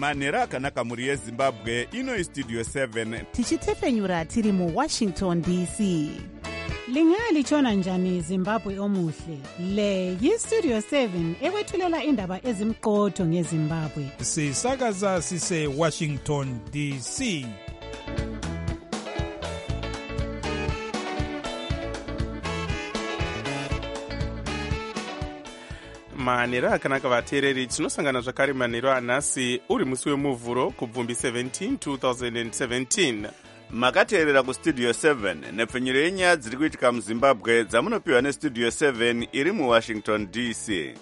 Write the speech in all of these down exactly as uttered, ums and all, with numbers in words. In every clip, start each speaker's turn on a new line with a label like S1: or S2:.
S1: manhero akanaka mhuri yezimbabwe. Ino Studio seven
S2: tichitefenyura tiri muWashington D C.
S3: Lingalitshona njani Zimbabwe omuhle? Le yiStudio seven ekwethulela indaba ezimqotho ngeZimbabwe.
S4: Sisakaza sise Washington D C.
S5: manhero akanaka vateereri, tinosangana zvakare manhero anhasi uri musi wemuvhuro kubvumbi seventeen twenty seventeen.
S1: makateerera kustudio seven nepfenyuro yenyaya dziri kuitika muzimbabwe dzamunopiwa nestudio seven iri muwashington D C.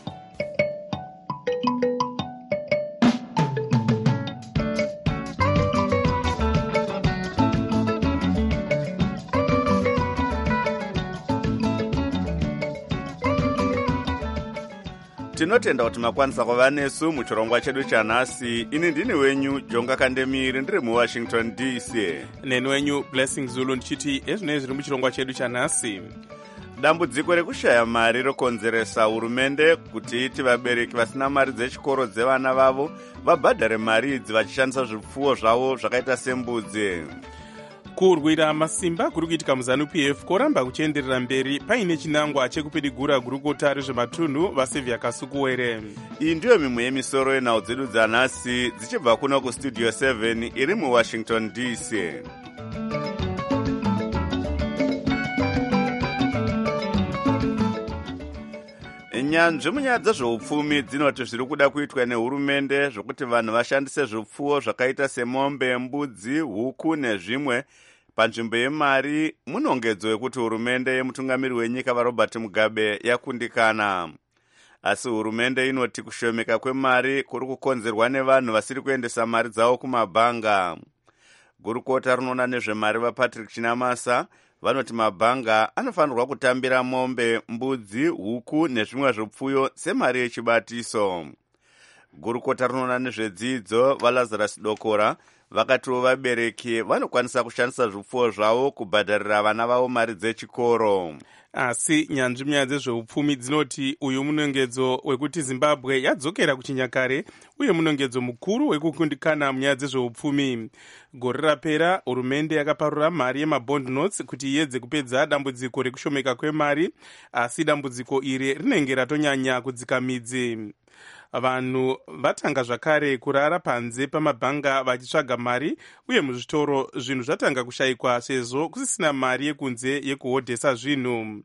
S1: tinotenda kuti makwanisa kuva nesu muchirongwa chedu chanhasi. ini ndini wenyu Jonga Kandemiri ndiri muwashington D C.
S5: neni wenyu Blessing Zulu ndichiti ezvinoi zviri muchirongwa chedu chanhasi.
S1: dambudziko rekushaya mari rokonzeresa hurumende kuti iti vabereki vasina mari dzechikoro dzevana vavo vabhadhare mari idzi vachishandisa zvipfuwo zvavo zvakaita sembudzi.
S5: kurwira masimba kuri kuitika muZANU-P F koramba kuchienderera mberi paine chinangwa chekupidigura gurukota rezvematunhu vaSylvia Kasukuwere.
S1: iyi ndiyo mimwe yemisoro yenhau dzedu dzanhasi dzichibva kuno kustudio seven iri muwashington D C. nyanzvi munyaya dzezveupfumi dzinoti zviri kuda kuitwa nehurumende zvokuti vanhu vashandise zvipfuwo zvakaita semombe, mbudzi, huku nezvimwe panzvimbo yemari munongedzo yekuti hurumende yemutungamiri wenyika vaRobert Mugabe yakundikana. asi hurumende inoti kushomeka kwemari kuri kukonzerwa nevanhu vasiri kuendesa mari dzavo kumabhanga. gurukota rinoona nezvemari vaPatrick Chinamasa vanoti mabhanga anofanirwa kutambira mombe, mbudzi, huku nezvimwe zvipfuyo semari yechibatiso. gurukota rinoona nezvedzidzo vaLazarus Dokora vakatiwo vabereki vanokwanisa kushandisa zvipfuwo zvavo kubhadharira vana vavo mari dzechikoro.
S5: asi nyanzvi munyaya dzezveupfumi dzinoti uyu munongedzo wekuti Zimbabwe yadzokera kuchinyakare uye munongedzo mukuru wekukundikana munyaya dzezveupfumi. gore rapera hurumende yakaparura mari yemabond notes kuti iedze kupedza dambudziko rekushomeka kwemari, asi dambudziko iri rinenge ratonyanya kudzika midzi. vanhu vatanga zvakare kurara panze pamabhanga vachitsvaga mari, uye muzvitoro zvinhu zvatanga kushayikwa sezvo kusisina mari yekunze yekuhodhesa zvinhu.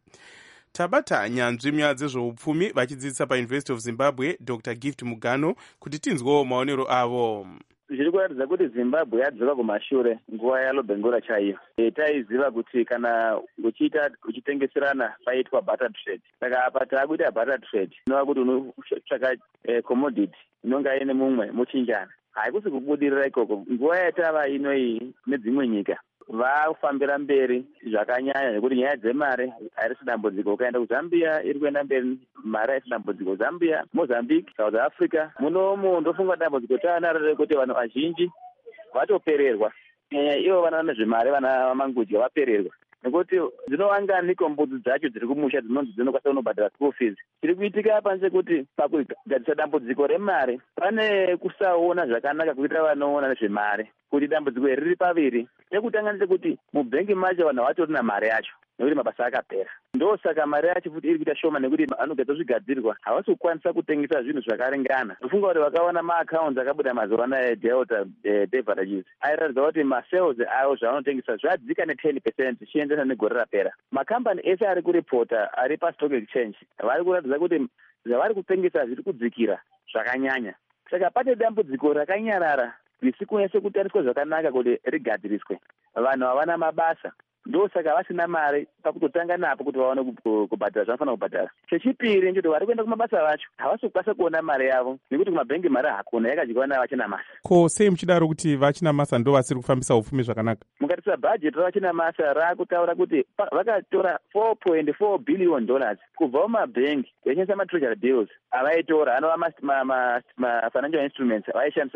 S5: tabata nyanzvi munyaya dzezveupfumi vachidzidzisa paUniversity of Zimbabwe Doctor Gift Mugano kuti tinzwewo maonero avo.
S6: zviri kuratidza kuti Zimbabwe yadzoka kumashure nguva yalobhengora chaiyo. E, taiziva kuti kana uchiita uchitengeserana paitwa barter trade. Saka apa taakuita barter trade inova kuti unotsvaka e, commodity inonga ine mumwe muchinjana. haikusi kubudirira ikoko. nguva yatava inoi nedzimwe nyika vafambira mberi zvakanyanya nekuti nyaya dzemari hairisi dambudziko. ukaenda kuZambia iri kuenda mberi, mari haisi dambudziko. Zambia, Mozambique, South Africa munomu ndofunga dambudziko taanaro rekuti vanhu vazhinji vatopererwa. nyanya ivo vana nezvemari, vana vamangudya vapererwa nekuti dzinovanganiko mbudzi dzacho dziri kumusha dzinonzi dzinokwanisa kunobhadhara school fees. chiri kuitika panze kuti pakugadzisa dambudziko remari pane kusaona zvakanaka kuitira vanoona nezvemari kuti dambudziko iri riri paviri. chekutanga ndechekuti mubhengi macho vanhu havatori namari yacho nekuti mabasa akapera. ndosaka mari yacho futi iri kuita shoma nekuti anogadzira zvigadzirwa havasi kukwanisa kutengesa zvinhu zvakaringana. ndofunga kuti vakaona maaccounts akabuda mazuva anaya eDelta beverages airatidza kuti masales avo zvavanotengesa zvadzika ne10 percent zvichienderana negore rapera. makambani ese ari kuripota ari pastock exchange vari kuratidza kuti zvavari kutengesa zviri kudzikira zvakanyanya. saka pane dambudziko rakanyarara risi kunese kutariswa zvakanaka kuti rigadziriswe. vanhu havana mabasa, ndosaka vasina mari pakutotanga napo kuti vaone kubhadhara zvanofanira kubhadhara. chechipiri ndechoti vari kuenda kumabasa vacho havasi kukwanisa kuona mari yavo nekuti kumabhengi mari hakuna, yakadyiwa nayo vachinamasa.
S5: ko sei muchidaro kuti vachinamasa ndo vasiri kufambisa upfumi zvakanaka?
S6: mukatarisa bhajeti ravachinamasa raakutaura kuti vakatora four point four billion dollars kubva mumabhengi vachishandisa matreasury bills avaitora, anova mafinancial instruments avaishandisa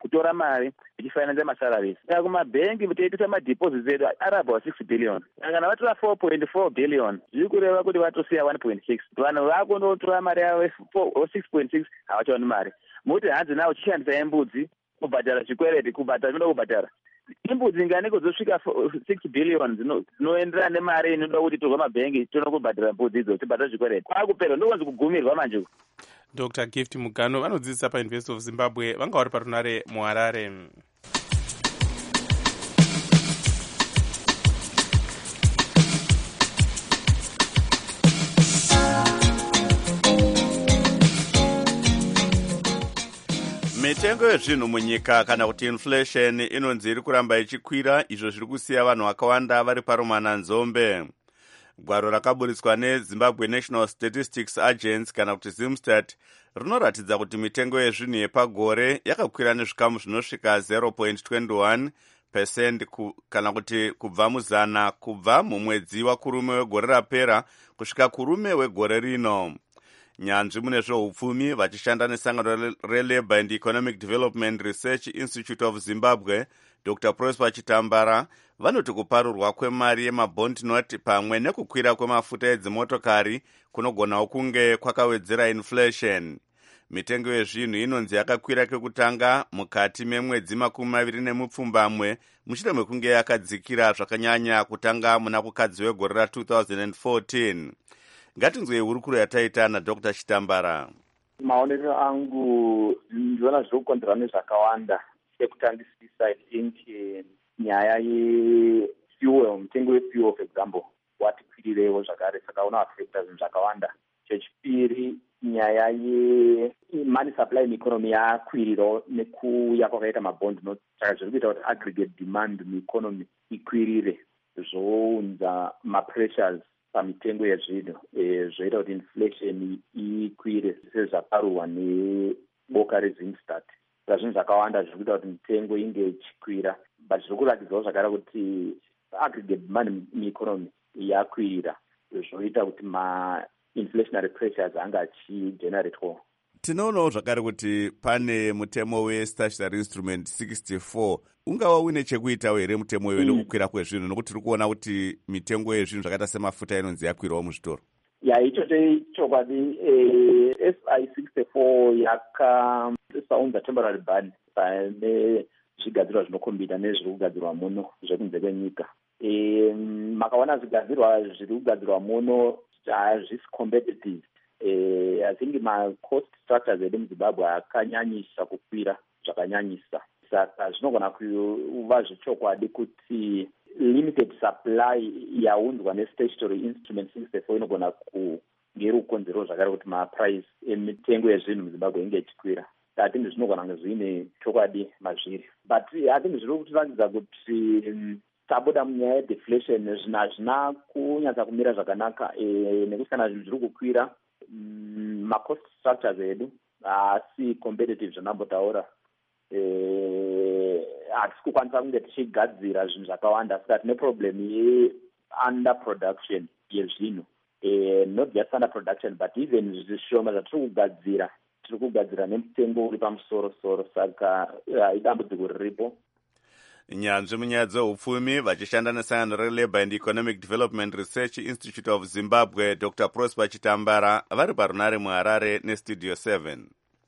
S6: kutora mari ichifinanza masalaries. Saka kumabhengi teitisa madeposits edu ari about six billion. Kana vatora four point four billion zviri kureva kuti vatosiya one point six. Vanhu vakundotora mari yavo six point six havachaoni mari. Muti hanzi nawo chishandisa embudzi kubhadhara zvikwereti kubhadhara zvinoda kubhadhara. Imbudzi ngani kuzosvika six billion dzinoenderana nemari inoda kuti torwa mabhengi tono kubhadhara mbudzi idzo tibhadhara zvikwereti. Kwakupera ndokunzi kugumirwa manje.
S5: Doctor Gift Mugano vanodzidzisa paUniversity of Zimbabwe vanga vari parunare muHarare.
S1: Mitengo yezvinhu munyika kana kuti inflation inonzi iri kuramba ichikwira, izvo zviri kusiya vanhu vakawanda vari parumana nzombe. Gwaro rakaburitswa neZimbabwe National Statistics Agency kana kuti Zimstat rinoratidza kuti mitengo yezvinhu yepagore yakakwira nezvikamu zvinosvika zero point two one percent kana kuti kubva muzana kubva mumwedzi wakurume wegore rapera kusvika kurume wegore rino. Nyanzvi mune zveupfumi vachishanda nesangano reLabour and Economic Development Research Institute of Zimbabwe, Doctor Prosper Chitambara, vanoti kuparurwa kwemari yemabond note pamwe nekukwira kwemafuta edzimotokari kunogonawo kunge kwakawedzera inflation. Mitengo yezvinhu inonzi yakakwira kekutanga mukati memwedzi makumi maviri nemupfumbamwe mushure mekunge yakadzikira zvakanyanya kutanga muna kukadzi wegore ra two thousand fourteen. Ngatinzwe hurukuro yataita naDr Chitambara.
S7: Maonero angu ndiona zviri kukonzerwa nezvakawanda. Chekutangisisa I think nyaya yefuel, mutengo wefuel for example wati kwirirewo zvakare, saka unoaffecta zvinhu zvakawanda. Chechipiri nyaya yemoney supply mueconomy yakwirirawo nekuuya kwakaita mabond note, saka zviri kuita kuti aggregate demand mueconomy ikwirire, zvounza mapressures pamitengo yezvinhu, e, zvoita kuti inflation ikwire sezvaparurwa neboka reZimstat. Saka zvinhu zvakawanda zviri kuita kuti mitengo inge ichikwira, but zviri kuratidzawo zvakare kuti aggregate demand mueconomy yakwirira, zvoita kuti ma-inflationary pressures anga achigeneratwa.
S1: Tinoonawo zvakare kuti pane mutemo westatutory instrument sixty-four ungava une chekuitawo here mutemo iwe nekukwira kwezvinhu, nokuti tiri kuona kuti mitengo yezvinhu zvakaita semafuta inonzi yakwirawo muzvitoro.
S7: Ya ichocho chokwadi. S I sixty-four yakasaunza temporary ban pane zvigadzirwa zvinokombita nezviri kugadzirwa muno zvekunze kwenyika. Makaona zvigadzirwa zviri kugadzirwa muno hazvisi competitive. Uh, I think ma-cost structures edu muZimbabwe akanyanyisa kukwira zvakanyanyisa. Saka zvinogona kuva zvechokwadi kuti limited supply yaunzwa nestatutory instrument sixty-four inogona kunge iri kukonzerawo zvakare kuti maprice emitengo yezvinhu muZimbabwe inge ichikwira. I think zvinogona kunge zvine chokwadi mazviri. But I think zviri kutiratidza kuti um, tabuda munyaya yedeflation zvinhu hazvina kunyatsa kumira zvakanaka, e, nekuti kana zvinhu zviri kukwira Mm, ma-cost structures edu haasi competitive zvanambotaura. Hatisi kukwanisa kunge tichigadzira zvinhu zvakawanda, saka tine problem ye-underproduction yezvinhu. Not just underproduction, but even zvishoma zvatiri kugadzira, tiri kugadzira nemutengo uri pamusoro-soro, saka idambudziko riripo.
S1: Nyanzvi munyaya dzeupfumi vachishanda nesangano reLabour and Economic Development Research Institute of Zimbabwe, Doctor Prosper Chitambara, vari parunare muHarare nestudio seven.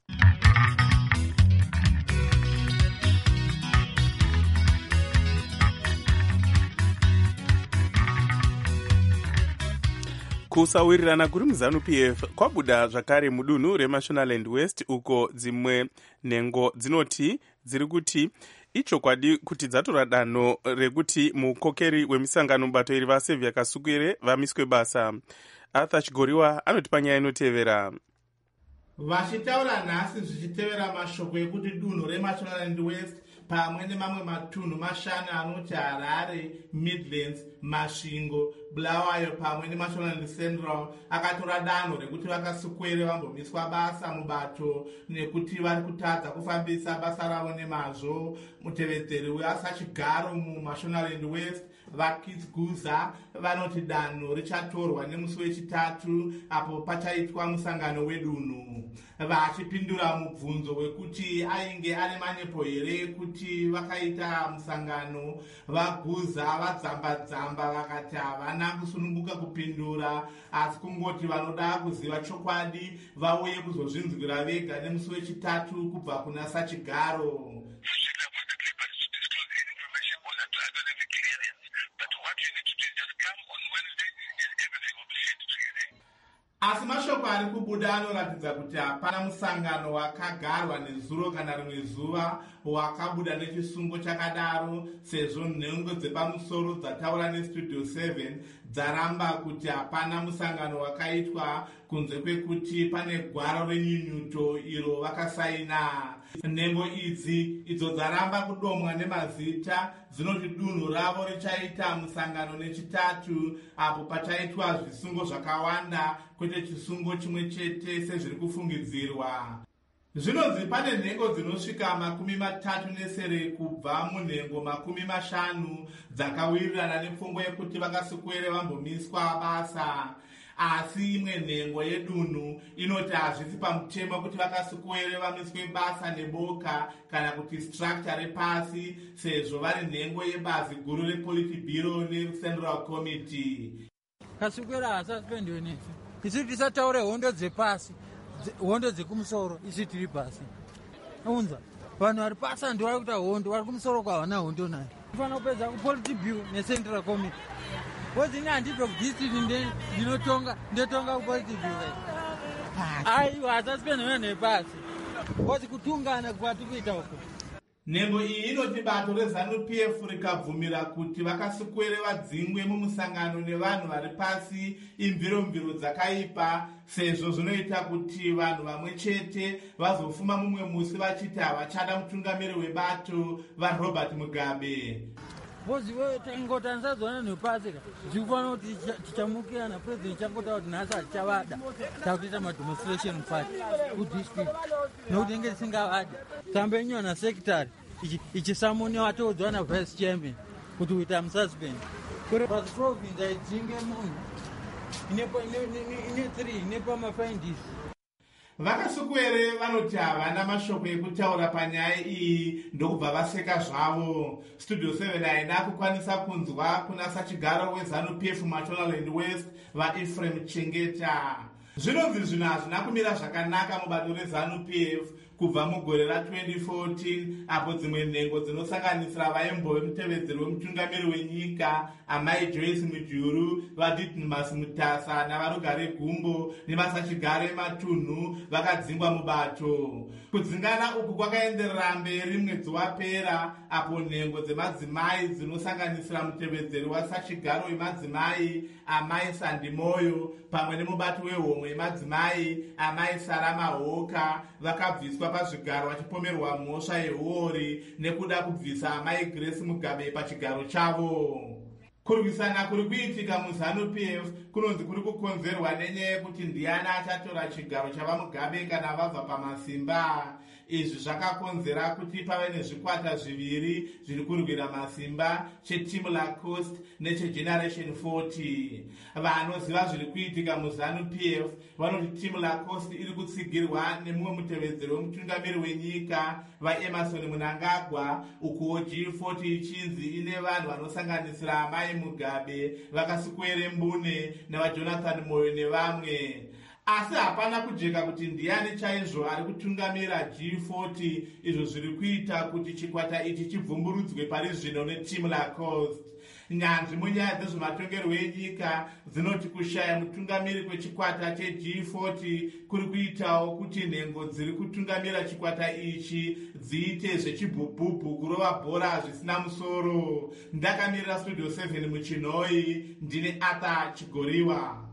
S5: Kusawirirana kuri muZanu-P F kwabuda zvakare mudunhu reMashonaland West, uko dzimwe nhengo dzinoti dziri kuti ichokwadi kuti dzatora danho rekuti mukokeri wemisangano mubato iri vaSevia Kasukire vamiswe basa. Arthur Chigoriwa anoti panyaya inotevera.
S8: Vachitaura nhasi zvichitevera mashoko ekuti dunhu reMashonaland West pamwe nemamwe matunhu mashanu anoti Harare, Midlands, Masvingo, Bulawayo pamwe neMashonaland Central akatora danho rekuti vakasukwere vambomiswa basa mubato nekuti vari kutadza kufambisa basa ravo nemazvo. Mutevedzeri weasachigaro muMashonaland West vakiguza vanoti danho richatorwa nemusi wechitatu apo pachaitwa musangano wedunhu, vachipindura mubvunzo wekuti ainge ane manyepo here kuti vakaita musangano. Vaguza vadzamba-dzamba vakati havana kusununguka kupindura, asi kungoti vanoda kuziva chokwadi vauye kuzozvinzwira vega nemusi wechitatu kubva kuna sachigaro. Asi mashoko ari kubuda anoratidza kuti hapana musangano wakagarwa nezuro kana rimwe zuva wakabuda nechisungo chakadaro, sezvo nhengo dzepamusoro dzataura nestudio seven dzaramba kuti hapana musangano wakaitwa kunze kwekuti pane gwaro renyunyuto iro vakasaina. Nhengo idzi idzo dzaramba kudomwa nemazita dzinoti dunhu ravo richaita musangano nechitatu apo pachaitwa zvisungo zvakawanda kwete chisungo chimwe chete sezviri kufungidzirwa. Zvinonzi pane nhengo dzinosvika makumi matatu nesere kubva munhengo makumi mashanu dzakawirirana nepfungwa yekuti vakasikwere vambomiswa basa. Asi imwe nhengo yedunhu inoti hazvisi pamutemo kuti vakasikwere vamiswe basa neboka kana kuti structure repasi, sezvo vari nhengo yebazi guru repolitibhiro necentral committee.
S9: Kasikwera hasaspendiwe nesu isi tisataure hondo dzepasi, hondo dzekumusoro isi tiri pasi. Unza vanhu vari pasi handi vari kuita hondo, vari kumusoro kwavana hondo nayo. Kufanira kupedza kupolitibhiro necentral committee. Because in anti-drug district ndinotonga ndotonga kupolitibhiro. Aiwa hasaspendiwe nepasi. Because kutungana kwati kuita uko.
S8: Nhengo iyi inoti bato reZANU-P F rikabvumira kuti vakasikwere vadzingwe mumusangano nevanhu vari pasi imviromviro dzakaipa, sezvo zvinoita kuti vanhu vamwe chete vazofuma mumwe musi vachiti havachada mutungamiri webato vaRobert Mugabe.
S9: Bozi wewe tangota nsazona nepasi ka zvikufanira kuti tichamukirana president changota kuti nhasi hachavada takuita mademonstration party kudistrict nokuti nge tisingavadi tambe nyona secretary ichisamoniwa atoodzwa navice chairman kuti uita mususpend kuri pasi province aidzinge munhu ine three nepamafindis.
S8: Vakasikwere vanoti havana mashoko ekutaura panyaya iyi ndokubva vaseka zvavo. Studio seven haina kukwanisa kunzwa kuna sachigaro weZANU-P F Mashonaland West vaEphraim Chengeta. Zvinonzi zvinhu hazvina kumira zvakanaka mubato reZANU-P F kubva mugore ratwenty fourteen apo dzimwe nhengo dzinosanganisira vaimbove mutevedzeri wemutungamiri wenyika amai Joyce Mujuru, vaDidmus Mutasa navarugare Gumbo nevasachigaro ematunhu vakadzingwa mubato. Kudzingana uku kwakaenderera mberi mwedzi wapera apo nhengo dzemadzimai dzinosanganisira mutevedzeri wasachigaro wemadzimai amai Sandimoyo pamwe nemubati wehomwe yemadzimai amai Sarama Hoka vakabviswa pazvigaro vachipomerwa mhosva yehuori nekuda kubvisa amai Grace Mugabe pachigaro chavo. Kurwisana kuri kuitika muZANU-P F kunonzi kuri kukonzerwa nenyaya yekuti ndiani achatora chigaro chavaMugabe kana vabva pamasimba. Izvi zvakakonzera kuti pave nezvikwata zviviri zviri kurwira masimba, cheTeam Lacoste necheGeneration forty. Vanoziva zviri kuitika muZANU-P F vanoti Team Lacoste iri kutsigirwa nemumwe mutevedzeri wemutungamiri wenyika vaEmerson Mnangagwa, ukuwo G forty ichinzi ine vanhu vanosanganisira amai Mugabe, vakasikwere Mbune navaJonathan Moyo nevamwe. Asi hapana kujeka kuti ndiani chaizvo ari kutungamira G forty, izvo zviri kuita kuti chikwata ichi chibvumburudzwe pari zvino neTeam Lacoste. Nyanzvi munyaya dzezvematongerwo enyika dzinoti kushaya mutungamiri kwechikwata cheG forty kuri kuitawo kuti nhengo dziri kutungamira chikwata ichi dziite zvechibhubhubhu kurova bhora zvisina musoro. Ndakamirira Studio seven muChinoi, ndine Arthur Chigoriwa.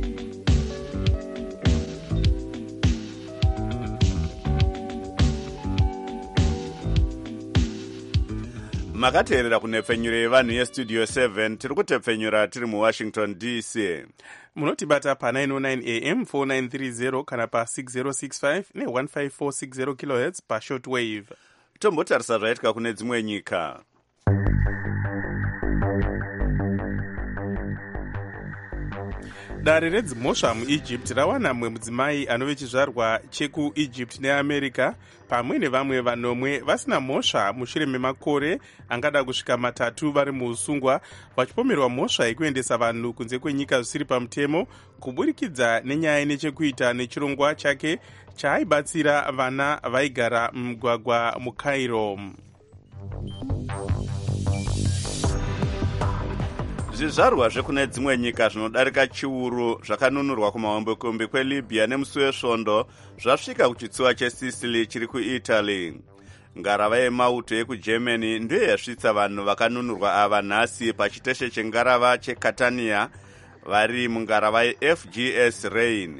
S1: makateerera kunhepfenyuro yevanhu yestudio seven tiri kutepfenyura tiri muwashington D C.
S5: munotibata pa nine oh nine A M four nine three zero kana pa six oh six five ne one five four six zero kilohertz pa shortwave.
S1: Tombotarisa zvaitika kune dzimwe nyika.
S5: Dare redzimhosva muEgypt rawana mumwe mudzimai anove chizvarwa chekuEgypt neAmerica pamwe nevamwe vanomwe vasina mhosva mushure memakore angada kusvika matatu vari muusungwa vachipomerwa mhosva yekuendesa vanhu kunze kwenyika zvisiri pamutemo kuburikidza nenyaya nechekuita nechirongwa chake chaaibatsira vana vaigara mumugwagwa muCairo.
S1: Zvizvarwa zvekune dzimwe nyika zvinodarika chiuru zvakanunurwa kumahombekombe kweLibya nemusi wesvondo zvasvika kuchitsuwa cheSicily chiri kuItaly. Ngarava yemauto yekuGermany ndiyo yasvitsa vanhu vakanunurwa ava nhasi pachiteshe chengarava cheCatania vari mungarava yeF G S Rain.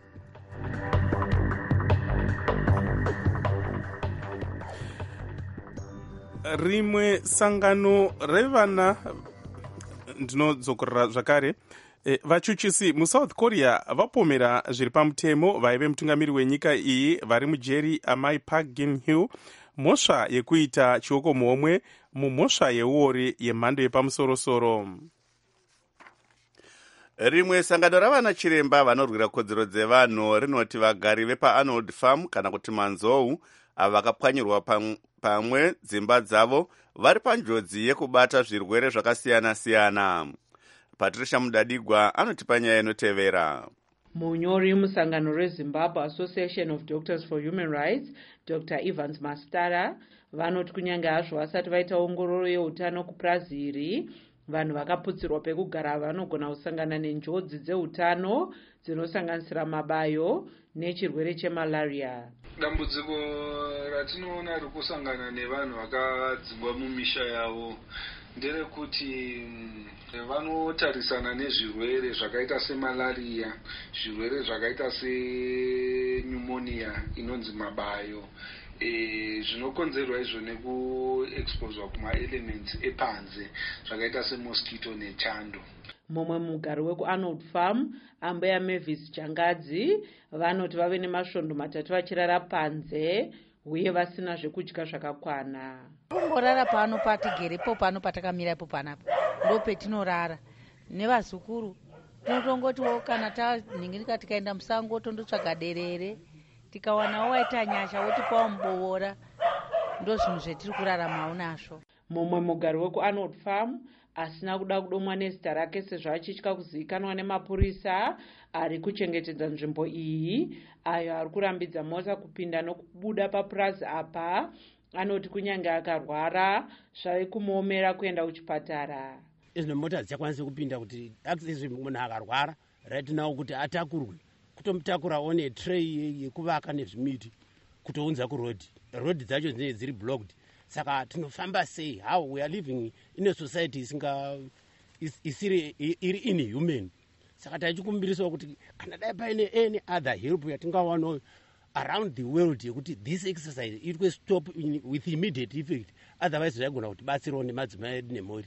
S5: Rimwe sangano revana ndinodzokorera zvakare e, vachuchisi muSouth Korea vapomera zviri pamutemo vaive mutungamiri wenyika iyi vari mujeri amai Park Geun-hye mhosva yekuita chioko muhomwe mumhosva yeuori yemhando yepamusorosoro.
S1: Rimwe sangano ravana chiremba vanorwira kodzero dzevanhu rinoti vagari vepaArnold Farm kana kuti manzou ava vakapwanyirwa pamwe dzimba dzavo vari panjodzi yekubata zvirwere zvakasiyana-siyana. Patricia Mudadigwa anotipa nyaya inotevera.
S10: Munyori musangano reZimbabwe Association of Doctors for Human Rights, Doctor Evans Mastara, vanoti kunyange hazvo vasati vaita ongororo yeutano kupraziri, vanhu vakaputsirwa pekugara vanogona kusangana nenjodzi dzeutano dzinosanganisira mabayo nechirwere chemalaria.
S11: Dambudziko ratinoona rikusangana nevanhu vakadzingwa mumisha yavo nderekuti vanotarisana nezvirwere zvakaita semalaria, zvirwere zvakaita senyumonia inonzi mabayo, e, zvinokonzerwa izvo nekuexposwa kumaelements epanze zvakaita semosquito nechando.
S10: Mumwe mugari wekuArnold Farm, Ambeya Mavis Changadzi, vanoti vave nemasvondo matatu vachirara panze uye vasina zvekudya zvakakwana.
S12: Kungorara pano patigerepo pano patakamira ipo panapo ndo petinorara nevazukuru. Tinotongotiwo kana taningirika tikaenda musango tondotsvaga derere tikawanawo waita nyasha wotipawo muboora, ndo zvinhu zvetiri kuraramawo nazvo.
S10: Mumwe mugari wekuArnold Farm asina kuda kudomwa nezita rake sezvo achitya kuzivikanwa nemapurisa ari kuchengetedza nzvimbo iyi ayo ari kurambidza mota kupinda nokubuda papurazi apa, anoti kunyange akarwara zvave kumuomera kuenda kuchipatara.
S13: Izvo mota dzichakwanisa kupinda kuti access munhu akarwara right now kuti atakurwe kutomutakura one tray yekuvaka nezvimiti kutounza kuroad. Road dzacho dzinenge dziri blocked. Saka tinofamba sei? How we are living in a society isinga isiri iri inhuman. Saka tachikumbirisawo kuti kana dai paine any other help yatingawana around the world yekuti this exercise it will stop in, with immediate effect, otherwise zvaigona kuti batsirawo nemadzimai edu nemhuri.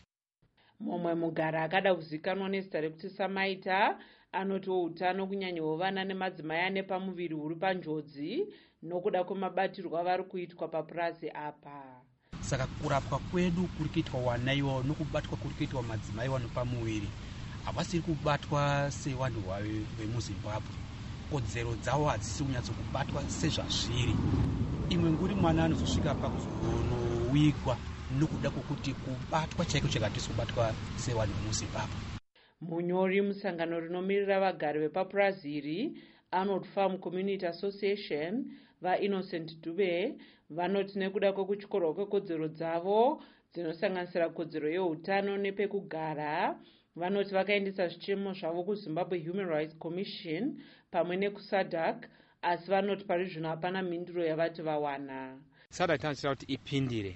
S10: Mumwe mugara akada kuzikanwa nezita rekuti Samaita anotiwo utano kunyanyawo vana nemadzimai ane pamuviri huri panjodzi nokuda kwemabatirwo avari kuitwa papurazi apa.
S14: Saka kurapwa kwedu kuri kuitwa wanaiwa nokubatwa kuri kuitwa madzimai wano pamuviri havasiri kubatwa sevanhu vemuZimbabwe. Kodzero dzavo hadzisi kunyatsokubatwa sezvazviri. Imwe nguri mwana anozosvika pakuzonowigwa nokuda kwokuti kubatwa chaiko chakatisi kubatwa sevanhu vemuZimbabwe.
S10: Munyori musangano rinomirira vagari vepapurazi iri Arnold Farm Community Association vaInnocent Dube vanoti nekuda kwekuchikorwa kwekodzero dzavo dzinosanganisira kodzero yeutano nepekugara, vanoti vakaendesa zvichemo zvavo kuZimbabwe Human Rights Commission pamwe nekuSADC, asi vanoti pari zvino hapana mhinduro yavati vawana.
S15: SADC inotarisira kuti ipindire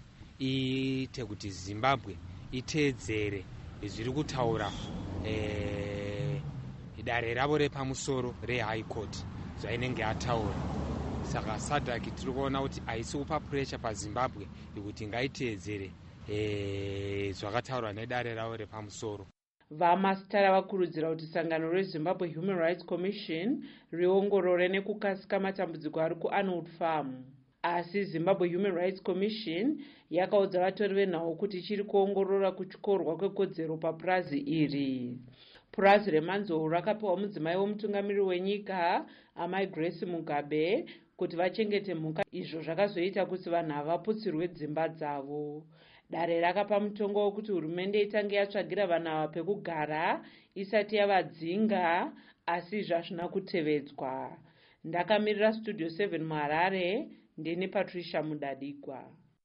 S15: iite kuti Zimbabwe iteedzere zviri kutaura eh, dare ravo repamusoro reHigh Court zvainenge yataura. Saka SADC tiri kuona kuti haisi kupa pressure paZimbabwe yekuti ngaiteedzere eh, zvakataurwa nedare ravo repamusoro.
S10: Vamastara vakurudzira kuti sangano reZimbabwe Human Rights Commission riongorore nekukasika matambudziko ari kuArnold Farm. Asi Zimbabwe Human Rights Commission yakaudza vatori venhau kuti chiri kuongorora kuchikorwa kwekodzero papurazi iri. purazi remanzou rakapiwa mudzimai womutungamiri wenyika amai Grace Mugabe kuti vachengete mhuka. Izvo zvakazoita kuti vanhu ava vaputsirwe dzimba dzavo. Dare rakapa mutongo wekuti hurumende itange yatsvagira vanhu ava pekugara isati yavadzinga, asi izvi hazvina kutevedzwa. Ndakamirira Studio seven muHarare, ndini Patricia Mudadikwa.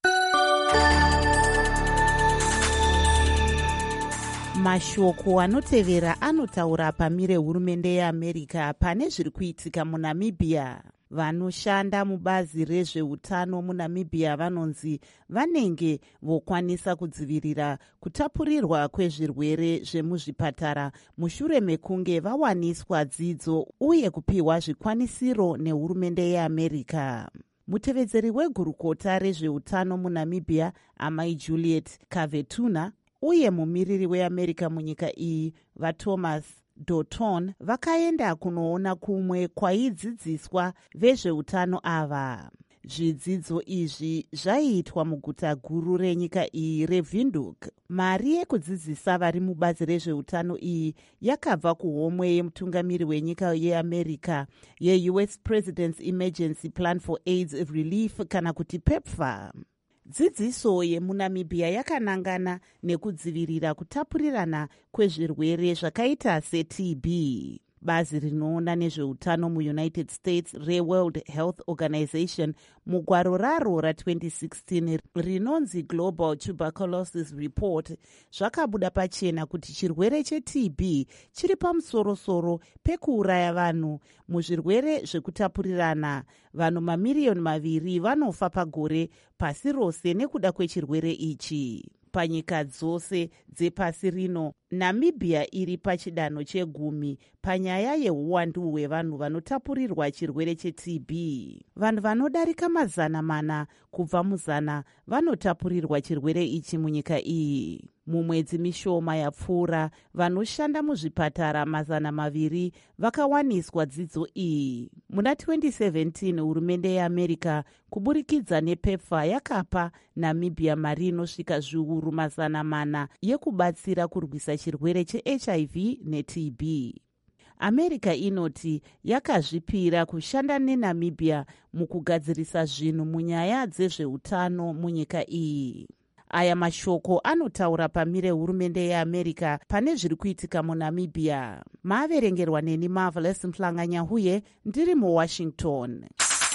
S2: Mashoko anotevera anotaura pamire hurumende yeAmerica pane zviri kuitika muNamibia. Vanoshanda mubazi rezveutano muNamibia vanonzi vanenge vokwanisa kudzivirira kutapurirwa kwezvirwere zvemuzvipatara mushure mekunge vawaniswa dzidzo uye kupiwa zvikwanisiro nehurumende yeAmerica. Mutevedzeri wegurukota rezveutano muNamibia, amai Juliet Kavetuna, uye mumiriri weAmerica munyika iyi, vaThomas Doton, vakaenda kunoona kumwe kwaidzidziswa vezveutano ava. Zvidzidzo izvi zvaiitwa muguta guru renyika iyi reVindhoek. Mari yekudzidzisa vari mubazi rezveutano iyi yakabva kuhomwe yemutungamiri wenyika yeAmerica yeU S President's Emergency Plan for AIDS Relief kana kuti PEPFAR. Dzidziso yemuNamibia yakanangana nekudzivirira kutapurirana kwezvirwere zvakaita seT B. Bazi rinoona nezveutano muUnited States reWorld Health Organization mugwaro raro ra-twenty sixteen rinonzi Global Tuberculosis Report zvakabuda pachena kuti chirwere cheT B chiri pamusorosoro pekuuraya vanhu. Muzvirwere zvekutapurirana, vanhu mamiriyoni maviri vanofa pagore pasi rose nekuda kwechirwere ichi. Panyika dzose dzepasi rino, Namibia iri pachidanho chegumi panyaya yeuwandu hwevanhu vanotapurirwa chirwere cheT B. Vanhu vanodarika mazana mana kubva muzana vanotapurirwa chirwere ichi munyika iyi. Mumwedzi mishoma yapfuura, vanoshanda muzvipatara mazana maviri vakawaniswa dzidzo iyi. Muna twenty seventeen, hurumende yeAmerica kuburikidza nePEPFAR yakapa Namibia mari inosvika zviuru mazana mana yekubatsira kurwisa chirwere cheH I V neT B. America inoti yakazvipira kushanda neNamibia mukugadzirisa zvinhu munyaya dzezveutano munyika iyi. Aya mashoko anotaura pamire hurumende yeAmerica pane zviri kuitika muNamibia. Maverengerwa neni Marvelous Mhlanga-Nyahuye, ndiri muWashington.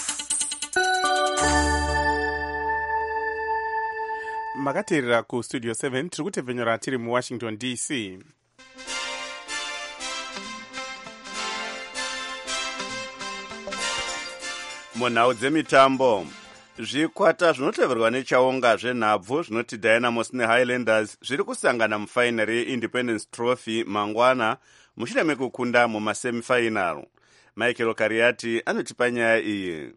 S5: Makateerera kuStudio seven, tiri kutevhenyora tiri muWashington D C.
S1: Munhau dzemitambo, zvikwata zvinoteverwa nechaunga zvenhabvu zvinoti Dynamos neHighlanders zviri kusangana mufainari yeIndependence Trophy mangwana mushure mekukunda mumasemifainal. Michael Kariati anotipa nyaya iyi.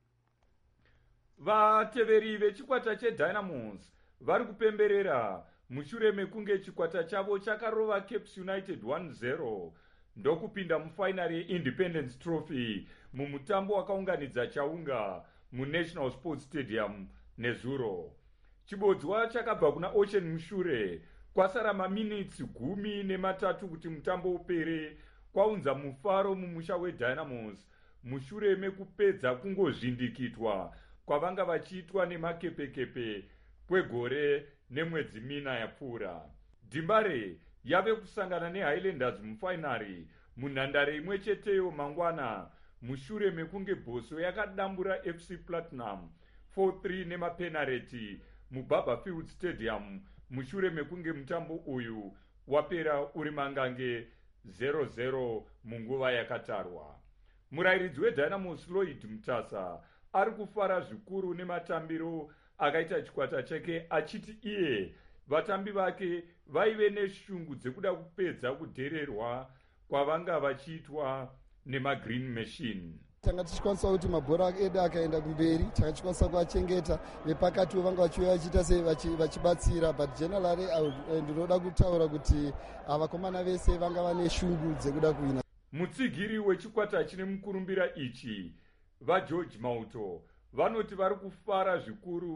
S16: Vateveri vechikwata cheDynamos vari kupemberera mushure mekunge chikwata chavo chakarova Caps United one zero ndokupinda mufainari yeIndependence Trophy mumutambo wakaunganidza chaunga muNational Sports Stadium nezuro. Chibodzwa chakabva kuna Ocean mushure kwasara maminitsi gumi nematatu kuti mutambo upere kwaunza mufaro mumusha weDynamos mushure mekupedza kungozvindikitwa kwavanga vachiitwa nemakepekepe kwegore nemwedzi mina yapfuura. Dimbare yave kusangana neHighlanders mufainari munhandare imwe cheteyo mangwana mushure mekunge Bhoso yakadambura F C Platinum four three nemapenareti muBarberfield Stadium mushure mekunge mutambo uyu wapera uri mangange zero zero munguva yakatarwa. Murayiridzi weDynamos Lloyd Mutasa ari kufara zvikuru nematambiro akaita chikwata chake achiti iye vatambi vake vaive neshungu dzekuda kupedza kudhererwa kwavanga vachiitwa nemagreen machine.
S17: Tanga tichikwanisa kuti mabhora edu akaenda kumberi, tanga tichikwanisa kuachengeta, vepakati vanga vachiuya vachiita sei vachibatsira, but generally ndinoda kutaura kuti vakomana vese vanga vane shungu dzekuda kuwina.
S16: Mutsigiri wechikwata chine mukurumbira ichi, vaGeorge Mauto, vanoti vari kufara zvikuru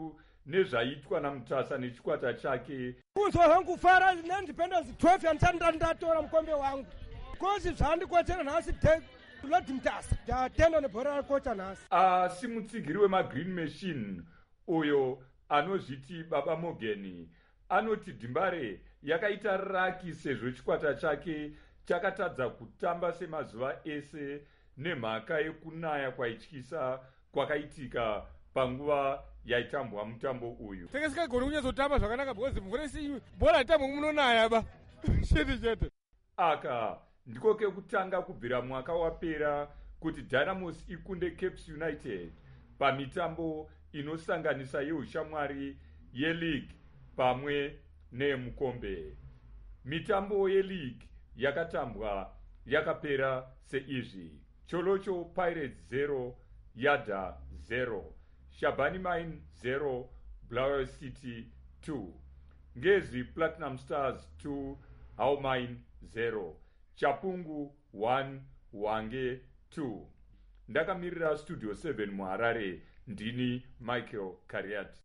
S16: nezvaitwa namutasa nechikwata chake.
S18: Kunzwa hangu fara neindependence twelve yandisanda ndatora mukombe wangu kozi zvandikwetera nhasi lodi mutasa ndatenda nebhora rakocha nhasi.
S16: Asi mutsigiri wemagreen machine uyo anozviti Baba Morgan anoti Dimbare yakaita raki sezvo chikwata chake chakatadza kutamba semazuva ese nemhaka yekunaya kwaityisa kwakaitika panguva yaitambwa mutambo uyu.
S18: Tingasikagoni kunyazotamba zvakanaka because mvura isi bhora itambwa munonaya ba chete chete.
S16: Aka ndiko kekutanga kubvira mwaka wapera kuti Dynamos ikunde Cape United pamitambo inosanganisa yeushamwari yeleague pamwe neyemukombe. Mitambo yeleague yakatambwa yakapera seizvi: Cholocho Pirates zero, Yada zero, Shabani Mine zero, Bulawayo City two, Ngezi Platinum Stars two, How Mine zero, Chapungu one, Wange two. Ndakamirira Studio seven muHarare, ndini Michael Kariat.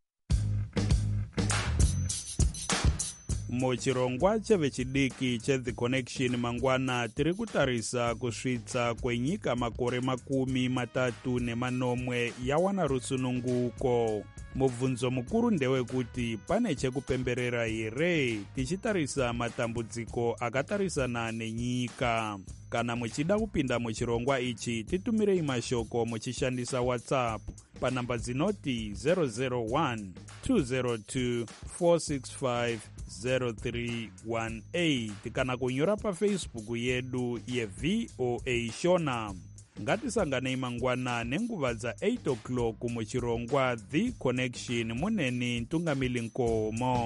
S4: muchirongwa chevechidiki cheThe Connection mangwana tiri kutarisa kusvitsa kwenyika makore makumi matatu nemanomwe yawana rusununguko. Mubvunzo mukuru ndewekuti pane chekupemberera here tichitarisa matambudziko akatarisana nenyika. Kana muchida kupinda muchirongwa ichi titumirei mashoko muchishandisa WhatsApp panhamba dzinoti zero zero one two zero two four six five zero three one eight kana kunyora paFacebook yedu yeV O A Shona. Ngatisanganei mangwana nenguva dza eight o'clock muchirongwa The Connection muneni Ntungamili Nkomo.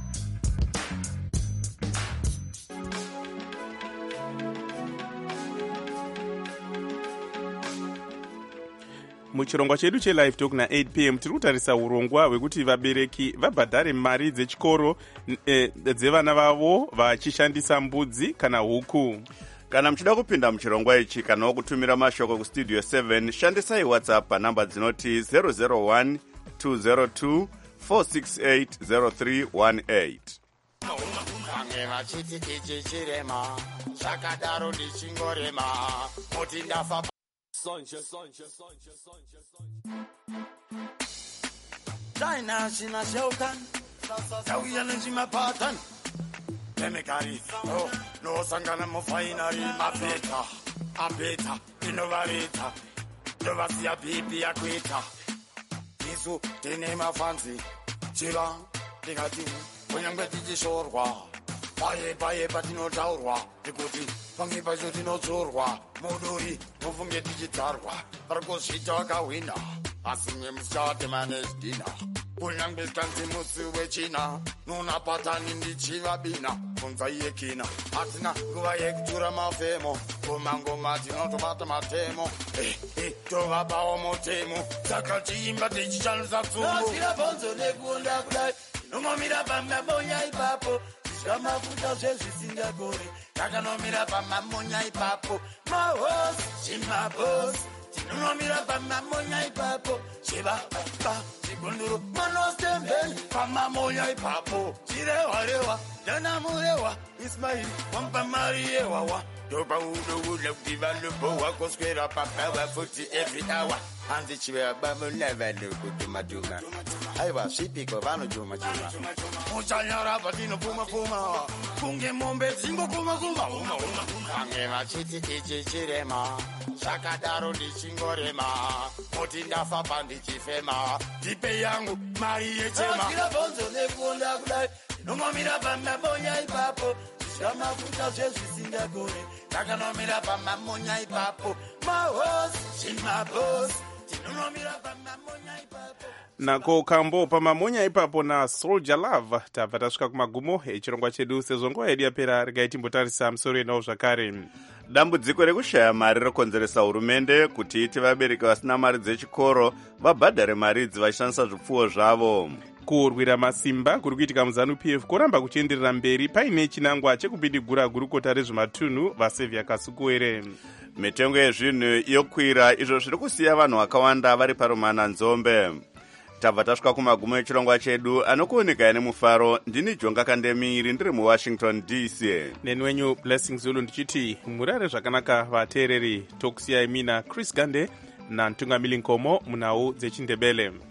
S5: muchirongwa chedu chelive talk na eight p m tiri kutarisa urongwa hwekuti vabereki vabhadhare mari dzechikoro e, dzevana vavo vachishandisa mbudzi kana huku.
S1: Kana muchida kupinda muchirongwa ichi kana kutumira mashoko kustudio seven, shandisai WhatsApp panhamba dzinoti zero zero one two zero two four six eight zero three one eight.
S19: Vange vachiti ichi chirema zvakadaro ndichingorema kuti ndafa sonje sonje sonje sonje sonje China shina shautan sauya nzima patan Demekari oh no sangana mo finally mapeta apeta inovarita dovasia bibi yakwita isu tine mafanzi chira tikati kunyangwe tichishorwa paye paye patinotaurwa tikuti pange pacho tinodzorwa muduri mufunge tichidzarwa varikuzvita vakahwina asi mwe musate manezidina kunyangwe zikanzi musi wechina nunapatani ndichivabina kunza yekina hatina nguva yekutura mafemo kumangoma tinotobata matemo eh, eh, tovabawo motemo saka tiimba tichishandisa tsungu nekunda kudai nomamira pamabonya ipapo zvamafuta zvezvisingagori takanomira pamamonya ipapo mahosi chimabosi tinonomira pamamonya ipapo chivababa chigunduru manosembeni pamamonya ipapo chirewarewa ndanamurewa ismaili wampamariyewawa ndopaudokuda kuti vanobohwa koswera papawa futi every hour hanzi chiveabamunavanokutumatuma aiwa svipiko vanojumajuma muchanyara patinopumapuma kunge mombe dzingokumakuma vange vachiti ichi chirema zvakadaro ndichingorema kuti ndafa pandichifema ndipe yangu mari yechema irabonzo nekunda kudai nomamira pamamonya ipapo zvamafuta zvezvisingagori takanomira pamamonya ipapo mahosi chimabosi tinonomira pamamonya ipapo
S5: nako kambo pamamonya ipapo na Soldier Love tabva tasvika kumagumo echirongwa chedu sezvo nguva yedu yapera regai timbotarisa musoro enawo zvakare.
S1: Dambudziko rekushaya mari rokonzeresa hurumende kuti iti vabereki vasina mari dzechikoro vabhadhare mari idzi vachishandisa zvipfuwo zvavo.
S5: Kurwira masimba kuri kuitika muZanu-P F kuramba kuchienderera mberi paine chinangwa chekupindigura gurukota rezvematunhu vaSevia Kasukuwere.
S1: Mitengo yezvinhu yokwira izvo zviri kusiya vanhu vakawanda vari parumana nzombe. tabva tasvika kumagumo echirongwa chedu anokuoneka nemufaro. Ndini Jonga Kandemiri ndiri muwashington D C.
S5: Neni wenyu Blessing Zulu ndichiti murare zvakanaka vateereri. Tokusiyai mina Chris Gande nantungamili Nkomo munhau dzechindebele.